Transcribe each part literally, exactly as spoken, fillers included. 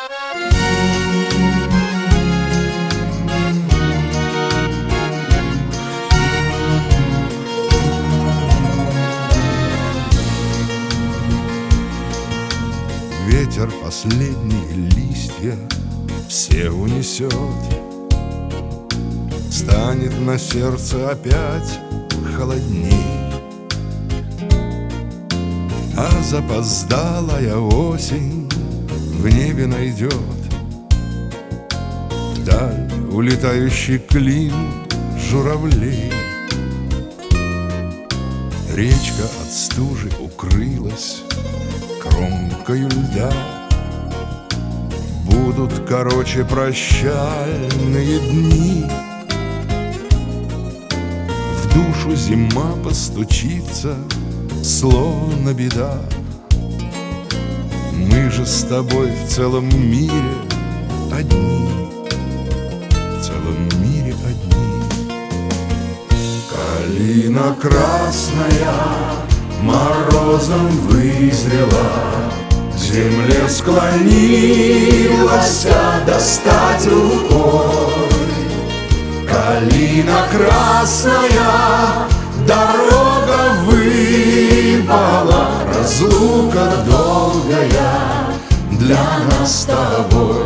Ветер последние листья все унесет, станет на сердце опять холодней, а запоздалая осень в небе найдет вдаль улетающий клин журавлей. Речка от стужи укрылась кромкою льда, будут короче прощальные дни. В душу зима постучится, словно беда. Мы же с тобой в целом мире одни, в целом мире одни. Калина красная морозом вызрела, к земле склонилась достать рукой. Калина красная, дорога выпала, разлука долгая для нас с тобой.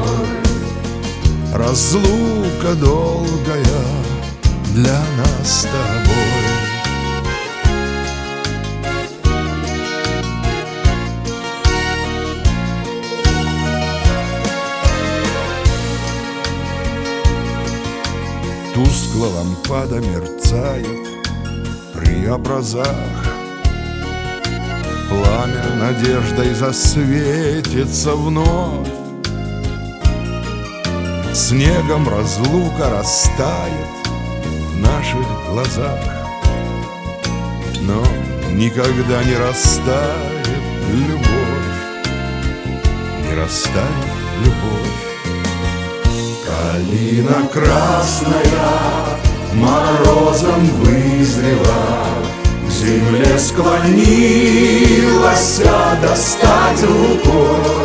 Разлука долгая для нас с тобой. Тускло лампада мерцает при образах, пламя надеждой засветится вновь. Снегом разлука растает в наших глазах, но никогда не растает любовь, не растает любовь. Калина красная морозом вызрела, к земле склонилась достать рукой.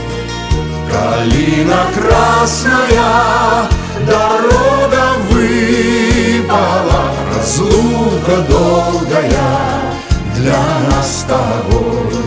Калина красная, дорога выпала, разлука долгая для нас с тобой.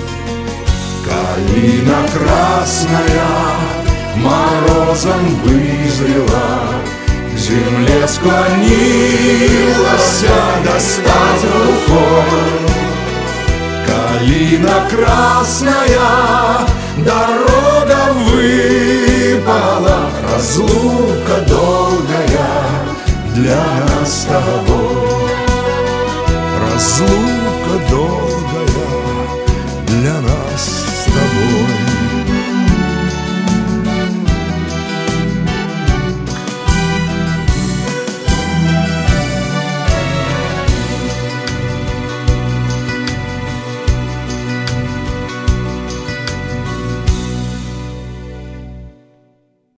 Калина красная морозом вызрела, к земле склонилась достать рукой. Калина красная, дорога выпала, разлука долгая для нас с тобой. Разлука долгая для нас с тобой.